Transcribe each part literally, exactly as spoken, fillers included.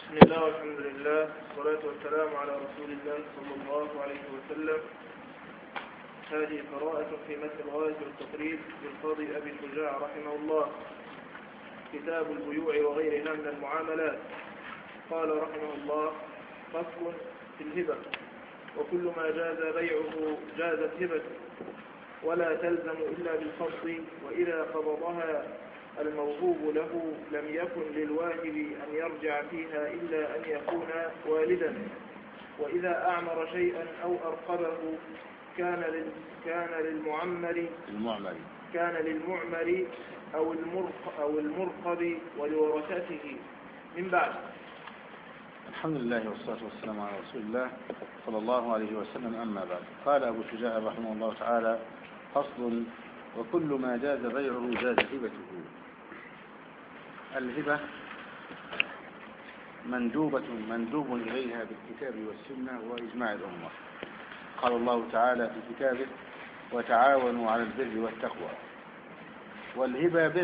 بسم الله والحمد لله والصلاة والسلام على رسول الله صلى الله عليه وسلم. هذه قراءة في متن الغاية والتقريب للقاضي أبي شجاع رحمه الله، كتاب البيوع وغيرها من المعاملات. قال رحمه الله: فصل في الهبة: وكل ما جاز بيعه جازت هبته، ولا تلزم إلا بالقبض، وإذا قبضها الموهوب له لم يكن للواهب أن يرجع فيها إلا أن يكون والدا. وإذا أعمر شيئا أو أرقبه كان لل... كان للمعمر المعمر كان للمعمر أو المرق أو المرقب ولورثته من بعد. الحمد لله والصلاة والسلام على رسول الله صلى الله عليه وسلم. أما بعد، قال أبو شجاع رحمه الله تعالى: فصل: وكل ما جاز بيعه جاز هبته. الهبة مندوبة مندوب إليها بالكتاب والسنة وإجماع الأمة. قال الله تعالى في كتابه: وتعاونوا على البر والتقوى. والهبة بر،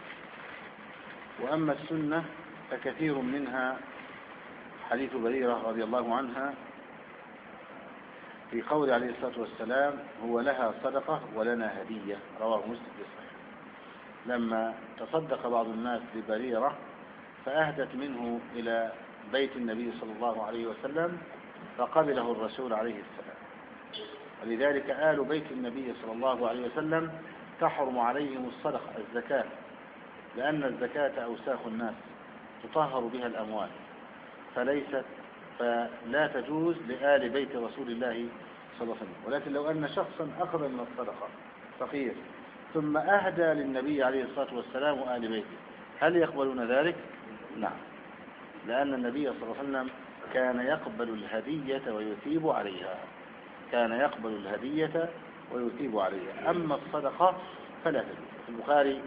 وأما السنة فكثير منها حديث بريرة رضي الله عنها في قول عليه الصلاة والسلام: هو لها صدقة ولنا هدية، رواه مسلم في الصحيح. لما تصدق بعض الناس لبريرة فأهدت منه إلى بيت النبي صلى الله عليه وسلم فقبله الرسول عليه السلام. ولذلك آل بيت النبي صلى الله عليه وسلم تحرم عليهم الصدقة الزكاة، لأن الزكاة أوساخ الناس تطهر بها الأموال، فليست فلا تجوز لآل بيت رسول الله صلى الله عليه وسلم. ولكن لو أن شخصا أخذ من الصدقة فقير ثم أهدى للنبي عليه الصلاة والسلام وآل بيته، هل يقبلون ذلك؟ نعم، لأن النبي صلى الله عليه وسلم كان يقبل الهدية ويثيب عليها كان يقبل الهدية ويثيب عليها. أما الصدقة فلا تجوز. في البخاري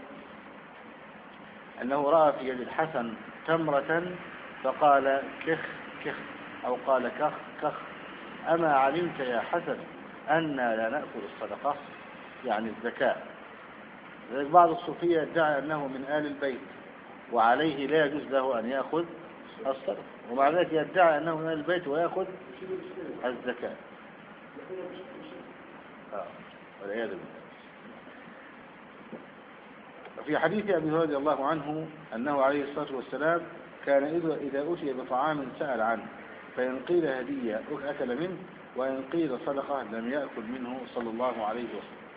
أنه رأى في يد الحسن تمرة فقال: كخ كخ، أو قال كخ كخ، أما علمت يا حسن أننا لا نأكل الصدقة، يعني الزكاة. بعض الصوفية يدعي أنه من آل البيت وعليه لا يجوز له أن يأخذ الصدقة، ومع ذلك يدعي أنه من آل البيت ويأخذ الزكاة. آه. والعياذ بالله. في حديث أبي هريرة رضي الله عنه أنه عليه الصلاة والسلام كان إذا أتي بطعام سأل عنه، فإن قيل هدية أكل منه، وإن قيل صدقة لم يأكل منه صلى الله عليه وسلم.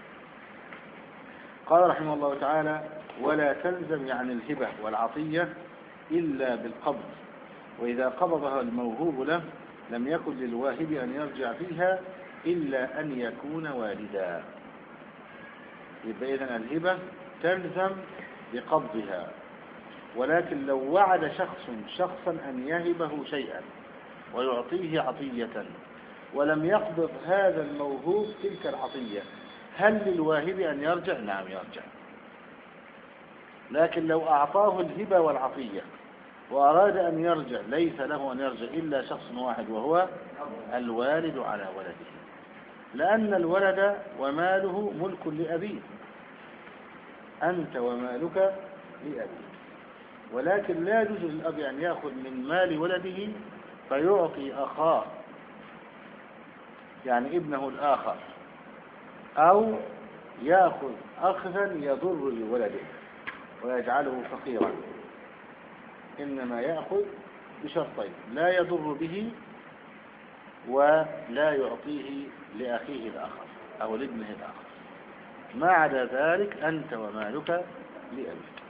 قال رحمه الله تعالى: ولا تلزم يعني الهبة والعطية إلا بالقبض، وإذا قبضها الموهوب له لم يكن للواهب أن يرجع فيها إلا أن يكون والدا. يبقى إذن الهبة تلزم بقبضها، ولكن لو وعد شخص شخصا أن يهبه شيئا ويعطيه عطية ولم يقبض هذا الموهوب تلك العطية، هل للواهب أن يرجع؟ نعم يرجع. لكن لو أعطاه الهبة والعطية وأراد أن يرجع ليس له أن يرجع إلا شخص واحد، وهو الوالد على ولده، لأن الولد وماله ملك لأبيه، أنت ومالك لأبيه. ولكن لا يجوز للأب أن يأخذ من مال ولده فيعطي أخاه، يعني ابنه الآخر، أو يأخذ أخذا يضر بولده ويجعله فقيرا. إنما يأخذ بشرطين: لا يضر به، ولا يعطيه لأخيه الآخر أو لابنه الآخر. ما عدا ذلك أنت ومالك لأبيك.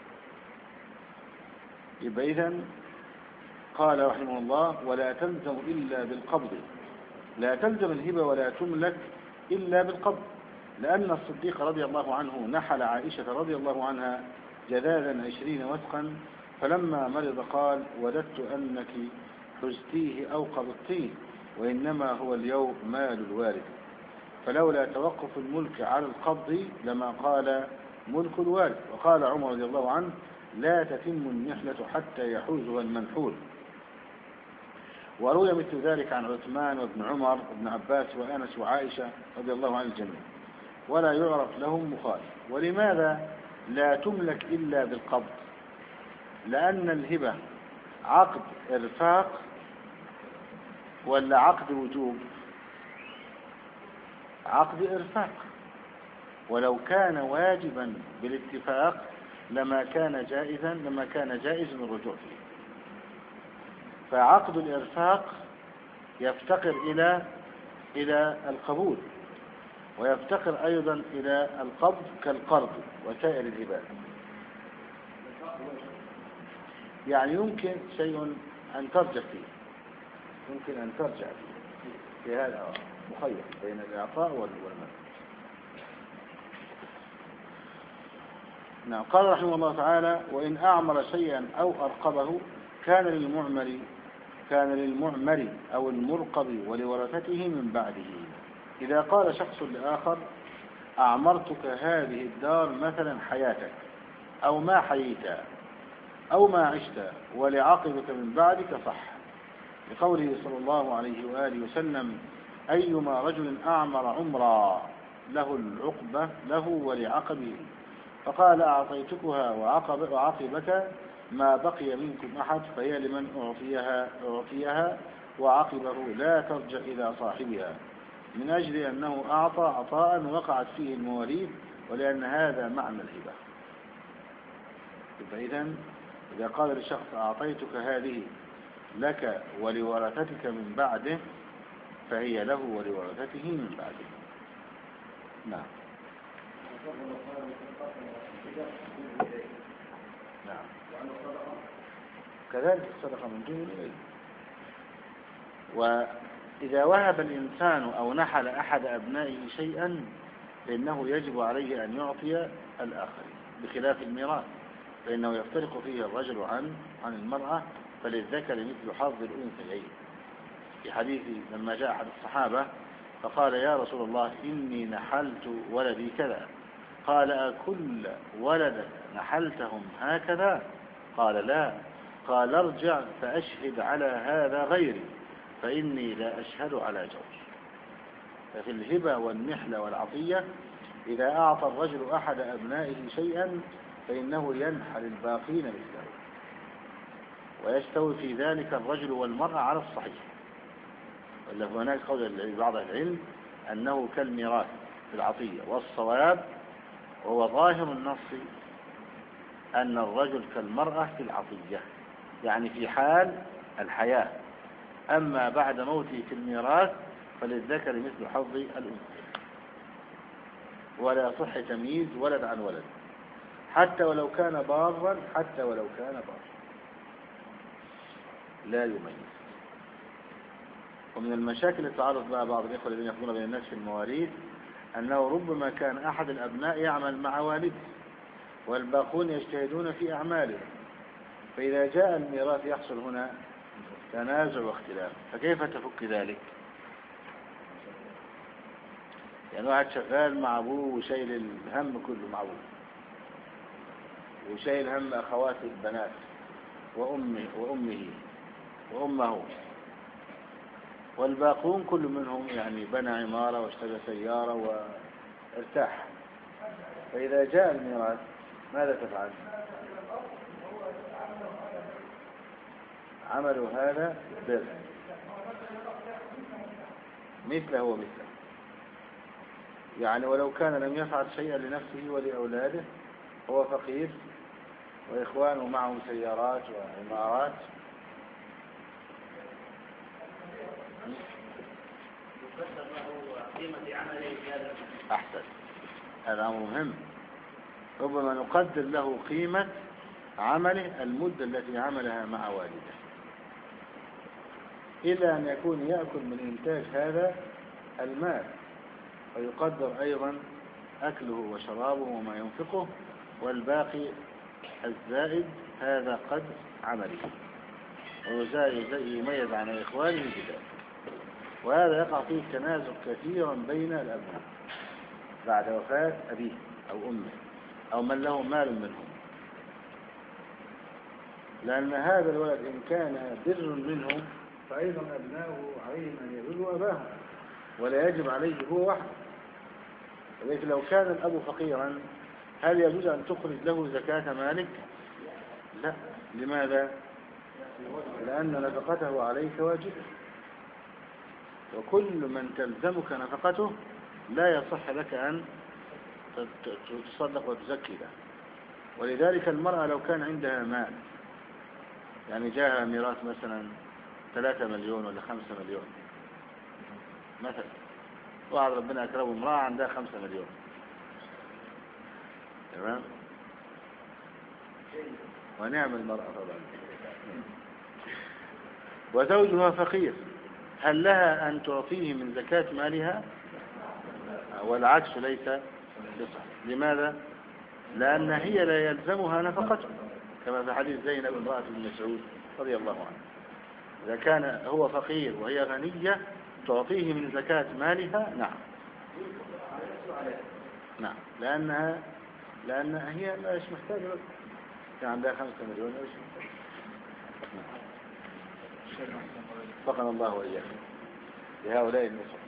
يبقى إذن قال رحمه الله: ولا تلزم إلا بالقبض. لا تلزم الهبة ولا تملك إلا بالقبض، لأن الصديق رضي الله عنه نحل عائشة رضي الله عنها جذاذا عشرين وثقا، فلما مرض قال: وددت أنك حزتيه أو قبضتيه، وإنما هو اليوم مال الوارث، فلولا توقف الملك على القبض لما قال ملك الوارث. وقال عمر رضي الله عنه: لا تتم النحلة حتى يحوزها المنحول. وروي مثل ذلك عن عثمان وابن عمر وابن عباس وأنس وعائشة رضي الله عن الجميع، ولا يعرف لهم مخالف. ولماذا لا تملك إلا بالقبض؟ لأن الهبة عقد إرفاق ولا عقد وجوب؟ عقد إرفاق، ولو كان واجبا بالاتفاق لما كان جائزا لما كان جائز الرجوع فيه. فعقد الإرفاق يفتقر إلى إلى القبول، ويفتقر أيضا إلى القبض كالقرض وسائر الهبات. يعني يمكن شيء أن ترجع فيه يمكن أن ترجع فيه في هذا مخير بين الإعطاء والمنع. نعم. قال رحمه الله تعالى: وإن أعمر شيئا أو أرقبه كان للمعمر كان للمعمر أو المرقب ولورثته من بعده. إذا قال شخص لآخر: أعمرتك هذه الدار مثلا حياتك، أو ما حييت أو ما عشت، ولعقبك من بعدك، صح، لقوله صلى الله عليه وآله وسلم: أيما رجل أعمر عمرا له العقبة له ولعقبه، فقال: أعطيتكها وعقب وعقبك ما بقي منكم أحد، فهي لمن أعطيها أعطيها وعقبه لا ترجع إلى صاحبها، من أجل أنه أعطى عطاء وقعت فيه المواريث، ولأن هذا معنى الهبة. فإذن إذا قال للشخص: أعطيتك هذه لك ولورثتك من بعده، فهي له ولورثته من بعده. نعم. نعم. كذلك الصدقة من دون إليه. وإذا وهب الإنسان أو نحل أحد أبنائه شيئا فإنه يجب عليه أن يعطي الآخرين، بخلاف الميراث فإنه يفترق فيه الرجل عن عن المرأة، فللذكر مثل حظ الأنثيين. في حديث لما جاء أحد الصحابة فقال: يا رسول الله، إني نحلت ولدي كذا. قال: أكل ولدك نحلتهم هكذا؟ قال: لا. قال: ارجع فأشهد على هذا غيري، فإني لا أشهد على جور. ففي الهبة والنحلة والعطية إذا أعطى الرجل أحد أبنائه شيئا فإنه ينحل الباقين مثله، ويستوي في ذلك الرجل والمرأة على الصحيح. ولا هناك قول لبعض العلم أنه كالميراث في العطية، والصواب وهو ظاهر النص أن الرجل كالمرأة في العطية، يعني في حال الحياة، أما بعد موته في الميراث فللذكر مثل حظ الأنثى، ولا يصح تمييز ولد عن ولد، حتى ولو كان بارا حتى ولو كان بارا لا يميز. ومن المشاكل اللي تعرض بها بعض الإخوة الذين يأخذون بين الناس في المواريث أنه ربما كان أحد الأبناء يعمل مع والده والباقون يجتهدون في أعماله، فإذا جاء الميراث يحصل هنا تنازع واختلاف، فكيف تفك ذلك؟ يعني واحد شغال مع أبوه وشايل الهم كله مع أبوه، وشايل هم أخوات البنات وأمه وأمه وأمه، والباقون كل منهم يعني بنى عمارة واشترى سيارة وارتاح، فإذا جاء الميراث ماذا تفعل؟ عملوا هذا بر مثله ومثله، يعني ولو كان لم يفعل شيئا لنفسه ولأولاده، هو فقير وإخوانه معهم سيارات وعمارات، أحسن، هذا أمر مهم. ربما نقدر له قيمة عمله المدة التي عملها مع والده، إلا أن يكون يأكل من إنتاج هذا المال، ويقدر أيضا أكله وشرابه وما ينفقه، والباقي الزائد هذا قدر عمله، ويميز عن إخوانه بذلك. وهذا يقع فيه تنازع كثيرا بين الأبناء بعد وفاة أبيه أو أمه أو من له مال منهم، لأن هذا الولد إن كان بر منهم فأيضا أبناؤه عليهم أن يبروا أباهم، ولا يجب عليه هو وحده. ولكن لو كان الأب فقيرا هل يجوز أن تخرج له زكاة مالك؟ لا. لماذا؟ لأن نفقته عليك واجبة، وكل من تلزمك نفقته لا يصح لك أن تصدق وتزكي له. ولذلك المرأة لو كان عندها مال، يعني جاءها ميراث مثلا ثلاثة مليون ولا خمسة مليون مثلا، واحد ربنا أكرمه امرأة عندها خمسة مليون، تمام، ونعم المرأة طبعا، وزوجها فقير، هل لها أن تعطيه من زكاة مالها؟ والعكس ليس بصح. لماذا؟ لأن هي لا يلزمها نفقته، كما في حديث زينب امرأة ابن مسعود رضي الله عنه، إذا كان هو فقير وهي غنية تعطيه من زكاة مالها، نعم نعم، لأنها لأنها هي مش محتاجة، كان عندها خمسة مليون ايش فقنا الله وإياكم لهؤلاء النساء.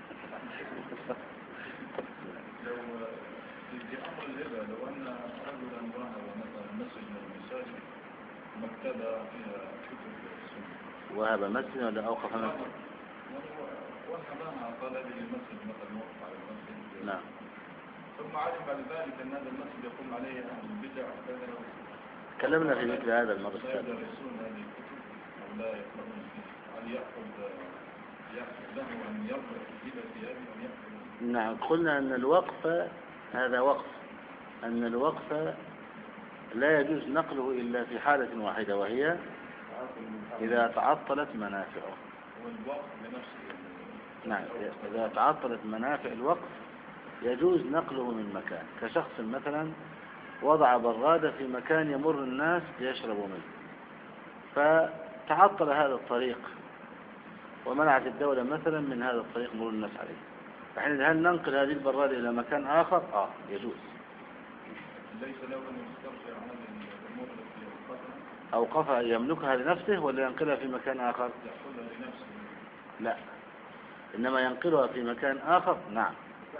لو في أمر الهبة، لو أن رجلا ظهر مثلا مسجد من المساجد مكتبة فيها كتب السنة، وهب مسجد ولا أوقف مسجد؟ وهبها قال هذه المسجد مثلا وقف على المسجد، نعم، ثم علم بعد ذلك أن هذا المسجد يقوم عليه أهل البدع وكذا، تكلمنا في مثل هذا المرة لا السابقة. يدرسون هذه الكتب أو لا يقرؤون فيه، هل يأخذ يأخذ له أن يرجع في هبة هذه أو يأخذ؟ نعم، قلنا أن الوقف هذا وقف، أن الوقف لا يجوز نقله إلا في حالة واحدة، وهي إذا تعطلت منافعه. والوقف بنفسه، نعم، إذا تعطلت منافع الوقف يجوز نقله من مكان، كشخص مثلا وضع برادة في مكان يمر الناس ليشربوا منه، فتعطل هذا الطريق ومنعت الدولة مثلا من هذا الطريق مرور الناس عليه، فحين هل ننقل هذه البرادة إلى مكان آخر؟ آه يجوز. ليس له أن يسترجع هذه الأمور التي أوقفها، أوقفها يملكها لنفسه ولا ينقلها في مكان آخر؟ يأخذها لنفسه. لا، إنما ينقلها في مكان آخر. نعم،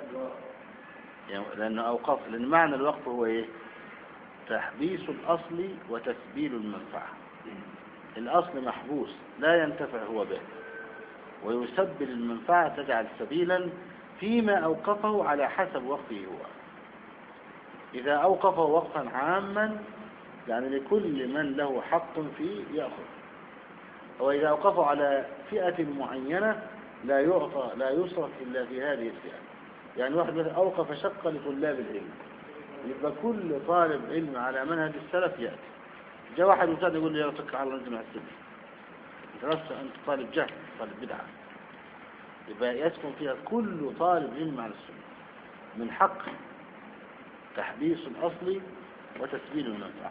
لأنه أوقف، لأن معنى الوقف هو إيه؟ تحبيس الأصل وتسبيل المنفعة. الأصل محبوس لا ينتفع هو به، ويسبل المنفعة تجعل سبيلا فيما أوقفه على حسب وقفه هو. إذا أوقفه وقفا عاما يعني لكل من له حق فيه يأخذ، وإذا أوقفه على فئة معينة لا يعطى لا يصرف إلا في هذه الفئة. يعني واحد مثلا أوقف شقة لطلاب العلم، يبقى كل طالب علم على منهج السلف يأتي. جاء واحد وكاد يقول لي يرتك على الرجل مع السلف، أنت نفسه أنت طالب جهل طالب بدعة، يبقى يسكن فيها كل طالب علم على السنة، من حق تحبيس الأصل وتسبيل المنفعة.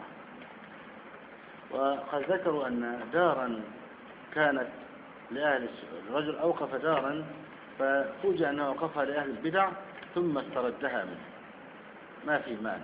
وقد ذكروا أن دارا كانت لأهل الرجل أوقف دارا ففوجئ أنه أوقفها لأهل البدع ثم استردها منه، ما في مانع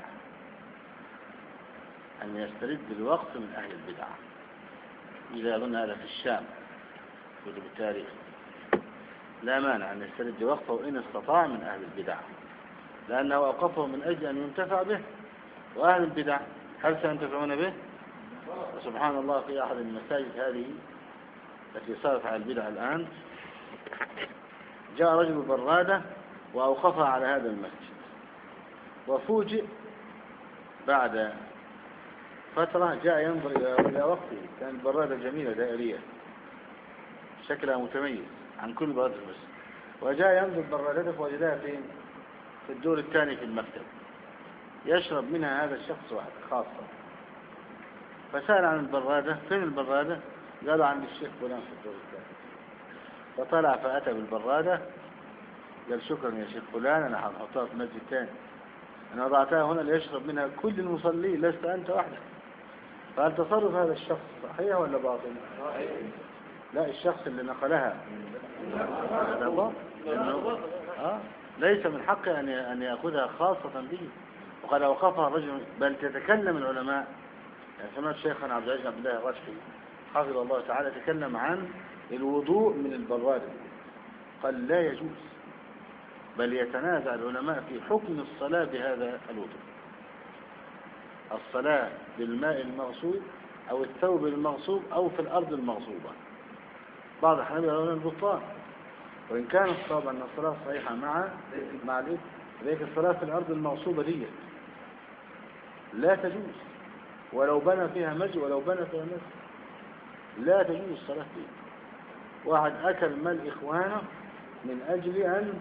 أن يسترد الوقف من أهل البدع. إذا أظن هذا في الشام كتب التاريخ، لا مانع أن يسترد وقفه إن استطاع من أهل البدع، لأنه أوقفه من أجل أن ينتفع به، وأهل البدع هل سينتفعون به؟ وسبحان الله في أحد المساجد هذه التي صارت على البدع الآن جاء رجل برادة وأوقفها على هذا المسجد، وفوجئ بعد فترة جاء ينظر إلى وقته، كانت برادة جميلة دائرية شكلها متميز عن كل برادة المسجد، وجاء ينظر برادته فوجدها فين؟ في الدور الثاني في المكتب، يشرب منها هذا الشخص واحد خاصة. فسأل عن البرادة، فين البرادة؟ قالوا عند الشيخ فلان في الدور الثاني. فطلع فأتى بالبرادة، قال شكرا يا شيخ فلان، أنا هحطها في مسجد ثاني، أنا وضعتها هنا ليشرب منها كل المصلين لست أنت وحدك. فهل تصرف هذا الشخص صحيح ولا باطل؟ لا، الشخص اللي نقلها هذا باطل، لأنه آه ليس من حقه أن أن يأخذها خاصة به، وقد أوقفها الرجل. بل تتكلم العلماء، يعني سمعت شيخنا عبد العزيز عبد الله الرشفي حفظه الله تعالى تكلم عن الوضوء من البرادة، قال لا يجوز، بل يتنازع العلماء في حكم الصلاة بهذا الوضوء. الصلاة بالماء المغسول أو الثوب المغصوب أو في الأرض المغصوبة. بعض الحنابلة يرون البطلان، وإن كان الصواب أن الصلاة صحيحة مع مع الإثم. لكن الصلاة في الأرض المغصوبة دي لا تجوز، ولو بنى فيها مسجد ولو بنى فيها مسجد لا تجوز الصلاة فيها. واحد أكل مال إخوانه من أجل أن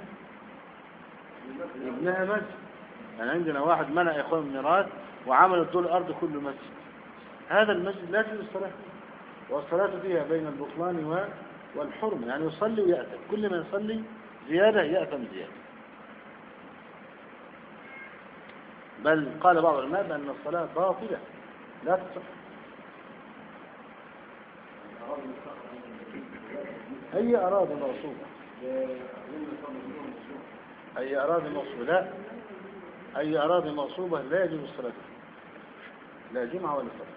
يبنيها مسجد. يعني عندنا واحد منع إخوانه من ميراث وعمل الدول الأرض كله مسجد، هذا المسجد لا تجوز الصلاة فيه، والصلاة فيها بين البطلان والحرم. يعني يصلي ويأثم، كل ما يصلي زيادة يأثم زيادة. بل قال بعض العلماء بأن الصلاة باطلة لا تصح. أي أراضي مغصوبة، أي أراضي مغصوبة لا أي أراضي مغصوبة لا يجوز الصلاة فيها، لا جمعة ولا صلاة.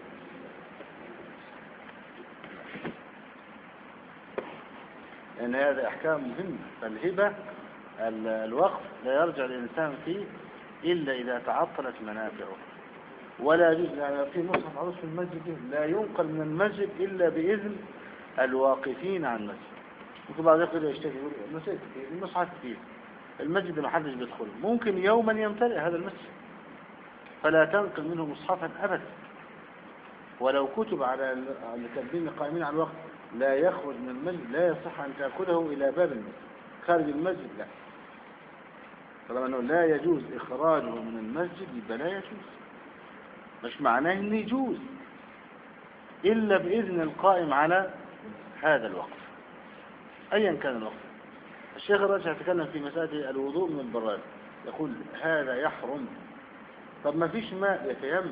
لأن هذا أحكام مهمة. فالهبة الوقف لا يرجع الإنسان فيه إلا إذا تعطلت منافعه، ولا يجوز. يعني في مصحف عروس في المسجد لا ينقل من المسجد إلا بإذن الواقفين عن المسجد. ممكن بعض يقول يشتكي يقول المسجد المصحف كثير، المسجد ما حدش بيدخله، ممكن يوما يمتلئ هذا المسجد، فلا تنقل منه مصحفا أبدا. ولو كتب على الكاتبين القائمين على الوقت لا يخرج من المسجد، لا يصح أن تأخذه إلى باب المسجد، خارج المسجد لا. طالما أنه لا يجوز إخراجه من المسجد يبقى لا يجوز، مش معناه أن يجوز إلا بإذن القائم على هذا الوقت أيا كان الوقت. الشيخ الراجح يتكلم في مسألة الوضوء من البراد، يقول هذا يحرم. طب ما فيش ماء يتيمم،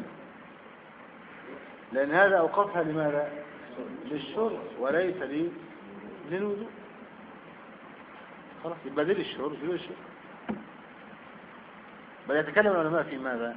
لأن هذا أوقفها لماذا؟ للشرب وليس للوضوء. خلاص يبقى دي للشرب دي للشرب. بل يتكلم العلماء في ماذا؟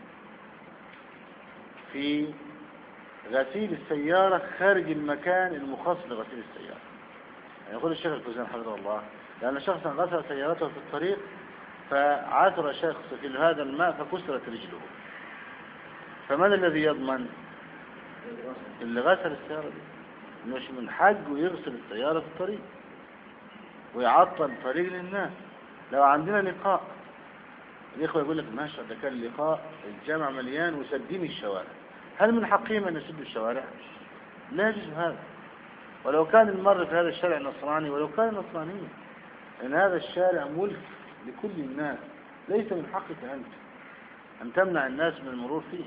في غسيل السيارة خارج المكان المخصص لغسيل السيارة. يعني يقول الشيخ الفوزان حفظه الله لأن شخصا غسل سيارته في الطريق فعثر شخص في هذا الماء فكسرت رجله، فمن الذي يضمن؟ اللي غسل السيارة دي، مش من حقه يغسل السيارة في الطريق ويعطل طريق للناس. لو عندنا لقاء الإخوة يقول لك ماشي ده كان لقاء الجامع مليان وسدين الشوارع، هل من حقهم أن يسدوا الشوارع؟ لا يجوز هذا. ولو كان المر في هذا الشارع نصراني ولو كان نصرانيا، لأن هذا الشارع ملك لكل الناس، ليس من حقك أنت أن تمنع الناس من المرور فيه.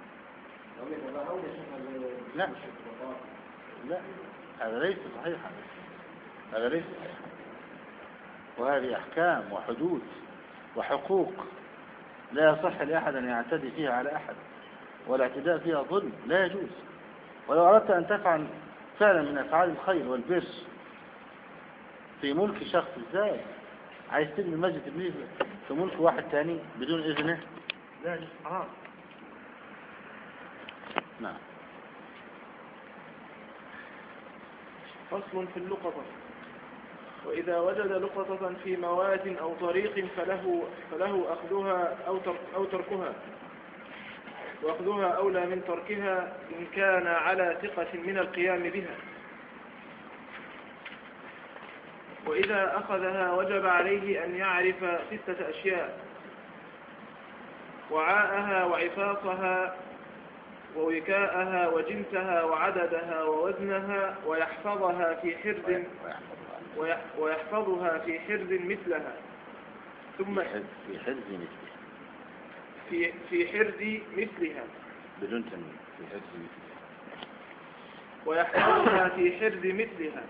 لا لا هذا ليس صحيحا، هذا ليس صحيحا. وهذه أحكام وحدود وحقوق لا يصح لأحد أن يعتدي فيها على أحد، والاعتداء فيها ظلم لا يجوز. ولو أردت أن تفعل فعلا من أفعال الخير والبر في ملك شخص، ازاي عايز تبني مسجد تبنيه في ملك واحد تاني بدون إذنه؟ لا يجوز، حرام. نعم. فصل في اللقطة. وإذا وجد لقطة في مواد أو طريق فله, فله أخذها أو, ترك أو تركها، وأخذها أولى من تركها إن كان على ثقة من القيام بها. وإذا أخذها وجب عليه أن يعرف ستة أشياء: وعاءها وعفاصها ووكاءها وجنسها وعددها ووزنها، ويحفظها في حرز ويحفظها في حرز مثلها. ثم في حرز مثلها في في حرز مثلها بدون تنوين، في حرز مثلها. ويحفظها في حرز مثلها.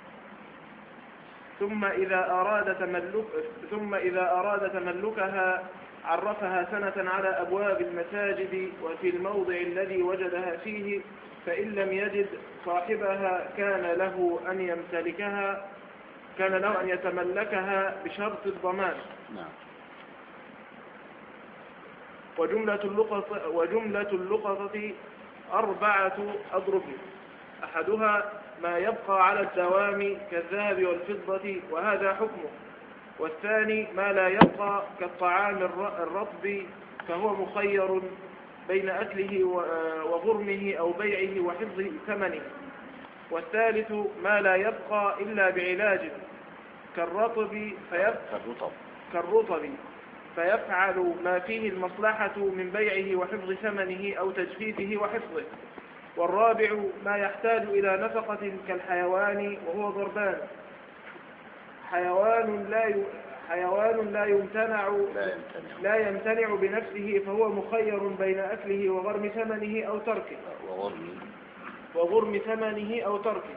ثم إذا أراد تملك ثم إذا أراد تملكها عرفها سنة على أبواب المساجد وفي الموضع الذي وجدها فيه، فإن لم يجد صاحبها كان له أن يمتلكها كان له أن يتملكها بشرط الضمان. نعم. وجملة اللقطة وجملة اللقطة أربعة أضرب: أحدها ما يبقى على الدوام كالذهب والفضة وهذا حكمه، والثاني ما لا يبقى كالطعام الرطب فهو مخير بين أكله وغرمه أو بيعه وحفظ ثمنه. والثالث ما لا يبقى إلا بعلاج كالرطب فيف... كالرطب كالرطب فيفعل ما فيه المصلحة من بيعه وحفظ ثمنه أو تجفيفه وحفظه. والرابع ما يحتاج إلى نفقة كالحيوان وهو ضربان، حيوان لا ي... حيوان لا يمتنع لا يمتنع, لا يمتنع بنفسه، فهو مخير بين أكله وغرم ثمنه أو تركه وغرم وغرم ثمنه أو تركه.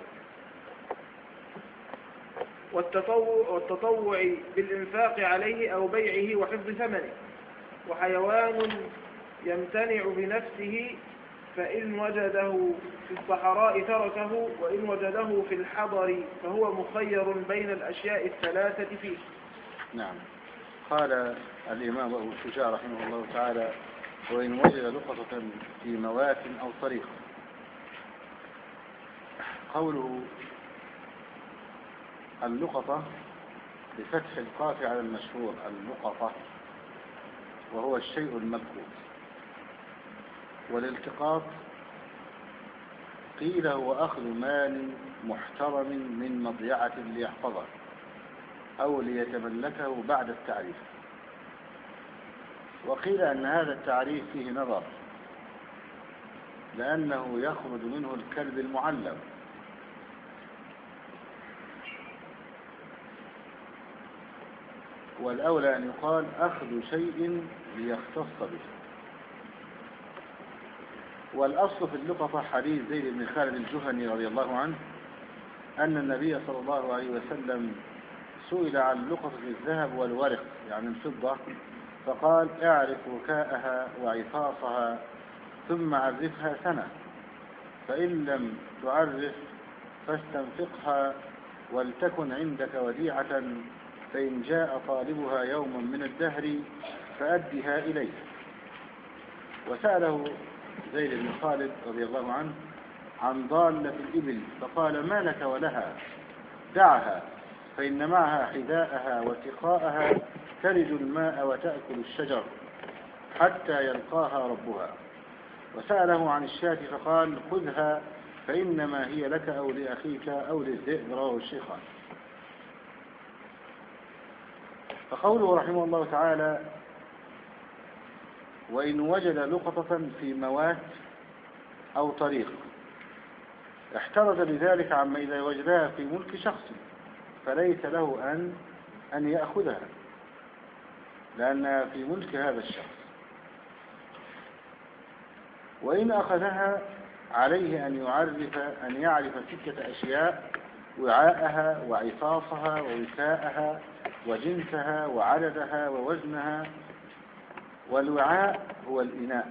والتطوع, والتطوع بالإنفاق عليه أو بيعه وحفظ ثمنه. وحيوان يمتنع بنفسه فإن وجده في الصحراء تركه، وإن وجده في الحضر فهو مخير بين الأشياء الثلاثة فيه. نعم. قال الإمام أبو شجاع رحمه الله تعالى: وإن وجد لقطة في موات أو طريق. قوله اللقطة بفتح القاف على المشهور اللقطة، وهو الشيء الملقوط. والالتقاط قيل هو أخذ مال محترم من مضيعة ليحفظه أو ليتملكه بعد التعريف. وقيل أن هذا التعريف فيه نظر، لأنه يخرج منه الكلب المعلم، والأولى أن يقال أخذ شيء ليختص به. والأصل في اللقطة حديث زيد بن خالد الجهني رضي الله عنه أن النبي صلى الله عليه وسلم سئل عن لقطة الذهب والورق يعني الفضة، فقال: اعرف وكاءها وعفاصها ثم عرفها سنة، فإن لم تعرف فاستنفقها ولتكن عندك وديعة، فإن جاء طالبها يوما من الدهر فأدها إليه. وسأله زيد بن خالد رضي الله عنه عن ضالة الإبل، فقال: ما لك ولها؟ دعها، فإن معها حذاءها وسقاءها تلج الماء وتأكل الشجر حتى يلقاها ربها. وسأله عن الشاة فقال: خذها فإنما هي لك أو لأخيك أو للذئب. رواه الشيخان. فقوله رحمه الله تعالى: وإن وجد لقطة في موات أو طريق، احترز بذلك عما إذا وجدها في ملك شخص فليس له أن أن يأخذها، لأنها في ملك هذا الشخص. وإن أخذها عليه أن يعرف أن يعرف ستة أشياء: وعاءها وعفاصها ووكاءها وجنسها وعددها ووزنها. والوعاء هو الإناء،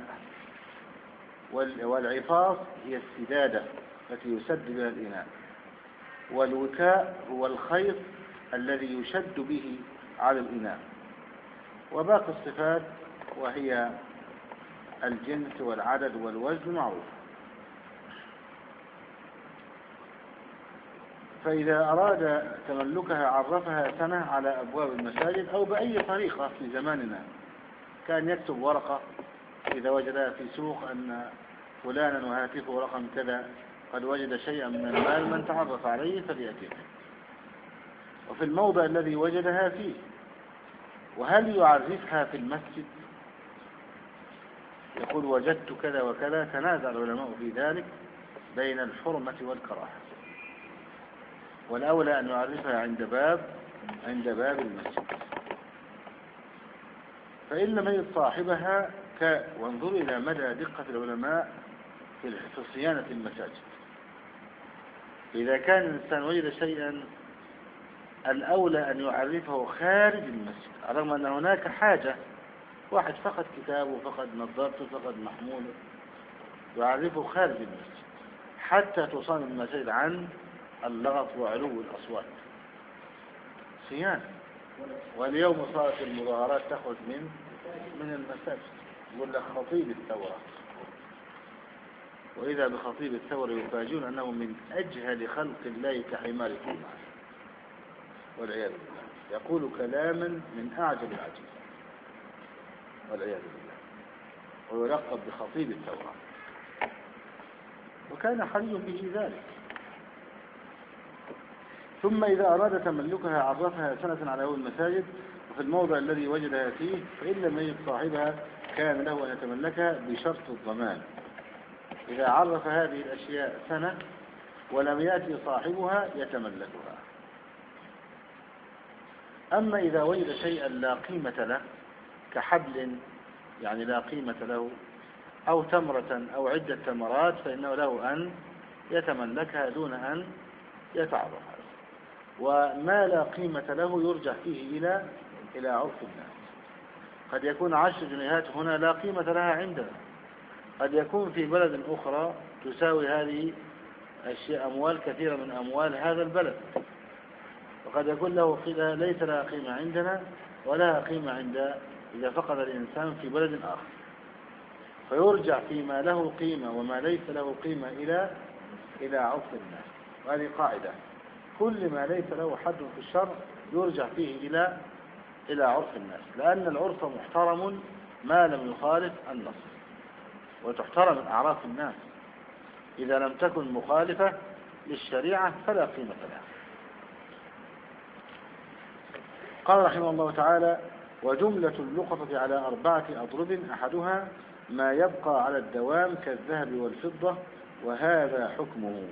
والعفاص هي السدادة التي يسد بها الإناء، والوكاء هو الخيط الذي يشد به على الإناء. وباقي الصفات وهي الجنس والعدد والوزن معروف. فإذا أراد تملكها عرفها سنة على أبواب المساجد أو بأي طريقة في زماننا. كان يكتب ورقة إذا وجدها في سوق أن فلانا وهاتفه رقم كذا قد وجد شيئا من المال، من تعرف عليه فليأتيه. وفي الموضع الذي وجدها فيه. وهل يعرفها في المسجد؟ يقول: وجدت كذا وكذا. تنازع العلماء في ذلك بين الحرمة والكراهة، والأولى أن يعرفها عند باب عند باب المسجد. فإن لم يجد صاحبها ك وانظر إلى مدى دقة العلماء في صيانة المساجد. إذا كان الإنسان وجد شيئا الأولى أن يعرفه خارج المسجد، رغم أن هناك حاجة، واحد فقد كتابه فقد نظارته فقد محموله، يعرفه خارج المسجد حتى تصان المساجد عن اللغط وعلو الأصوات. صيانة. واليوم صارت المظاهرات تخرج من من المساجد، يقول لك خطيب الثورة، وإذا بخطيب الثورة يفاجئون أنه من أجهل خلق الله كحمار الحمار، والعياذ بالله. يقول كلاما من أعجب العجيب، والعياذ بالله. ويلقب بخطيب التوراة، وكان حري به ذلك. ثم إذا أراد تملكها عرفها سنة على أول المساجد وفي الموضع الذي وجدها فيه، فإن لم يجد صاحبها كان له أن يتملكها بشرط الضمان. إذا عرف هذه الأشياء سنة ولم يأتي صاحبها يتملكها. أما إذا وجد شيئا لا قيمة له كحبل يعني لا قيمة له أو تمرة أو عدة تمرات فإنه له أن يتملكها دون أن يتعرف. وما لا قيمة له يرجع فيه إلى إلى عرف الناس. قد يكون عشر جنيهات هنا لا قيمة لها عندنا، قد يكون في بلد أخرى تساوي هذه أشياء أموال كثيرة من أموال هذا البلد، وقد يكون له ليس لها قيمة عندنا ولها قيمة عند إذا فقد الإنسان في بلد آخر، فيرجع فيما له قيمة وما ليس له قيمة إلى إلى عرف الناس. وهذه قاعدة، كل ما ليس له حد في الشرع يرجع فيه إلى إلى عرف الناس، لأن العرف محترم ما لم يخالف النص، وتحترم أعراف الناس. إذا لم تكن مخالفة للشريعة فلا قيمة لها. قال رحمه الله تعالى: وجملة اللقطة على أربعة أضرب أحدها ما يبقى على الدوام كالذهب والفضة، وهذا حكمه.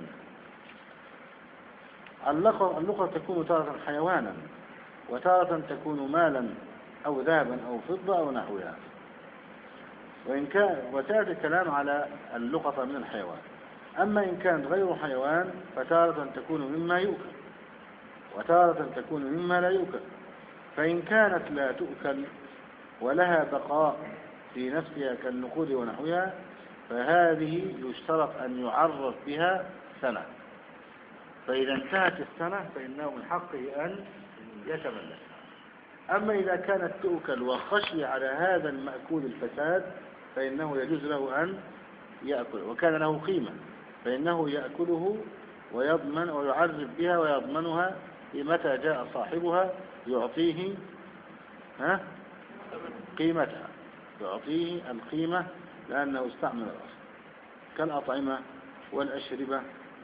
اللقطة تكون تارة حيوانا وتارة تكون مالا أو ذهبا أو فضة أو نحوها، وإن كان وتأتي الكلام على اللقطة من الحيوان. أما إن كانت غير حيوان فتارة تكون مما يؤكل وتارة تكون مما لا يؤكل. فإن كانت لا تؤكل ولها بقاء في نفسها كالنقود ونحوها فهذه يشترط أن يعرف بها سنة، فإذا انتهت السنة فإنه من حقه أن يتملك. أما إذا كانت تؤكل وخشي على هذا المأكول الفساد فإنه يجوز له أن يأكل، وكان له قيمة فإنه يأكله ويضمن ويعرف بها ويضمنها متى جاء صاحبها يعطيه ها قيمتها، يعطيه القيمة لأنه استعمل الأصل كالأطعمة والأشربة.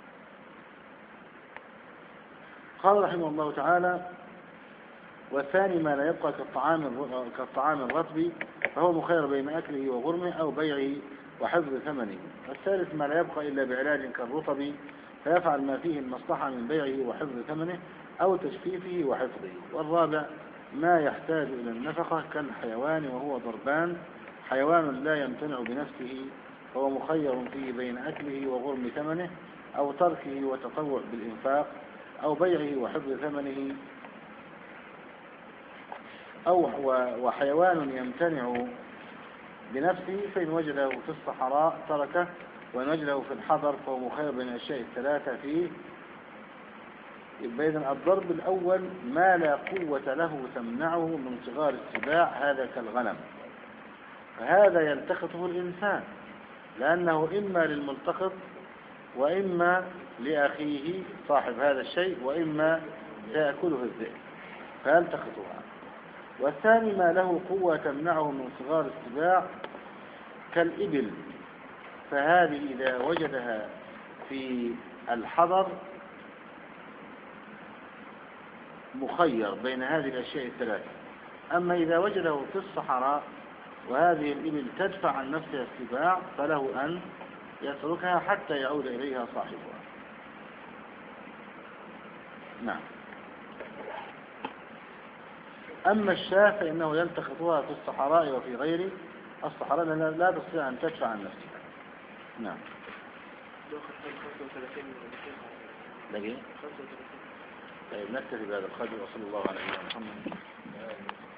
قال رحمه الله تعالى: والثاني ما لا يبقى كالطعام كالطعام الرطب فهو مخير بين أكله وغرمه أو بيعه وحفظ ثمنه. والثالث ما لا يبقى إلا بعلاج كالرطب فيفعل ما فيه المصلحة من بيعه وحفظ ثمنه أو تجفيفه وحفظه. والرابع ما يحتاج إلى النفقة كالحيوان وهو ضربان: حيوان لا يمتنع بنفسه فهو مخير فيه بين أكله وغرم ثمنه أو تركه وتطوع بالإنفاق أو بيعه وحفظ ثمنه، أو وحيوان يمتنع بنفسه فإن وجده في الصحراء تركه وإن وجده في الحضر فهو مخير بين الأشياء الثلاثة فيه. يبقى إذن الضرب الأول ما لا قوة له تمنعه من صغار السباع، هذا كالغنم، فهذا يلتقطه الإنسان لأنه إما للملتقط وإما لأخيه صاحب هذا الشيء وإما سيأكله الذئب فيلتقطها. والثاني ما له قوة تمنعه من صغار السباع كالإبل، فهذه إذا وجدها في الحضر مخير بين هذه الأشياء الثلاثة. أما إذا وجده في الصحراء وهذه الإبل تدفع عن نفسها السباع فله أن يتركها حتى يعود إليها صاحبها. نعم. أما الشاة فإنه يلتقطها في الصحراء وفي غير الصحراء لا تستطيع أن تدفع عن نفسها. نعم. لقي طيب نكتفي بهذا القدر وصلى الله على محمد.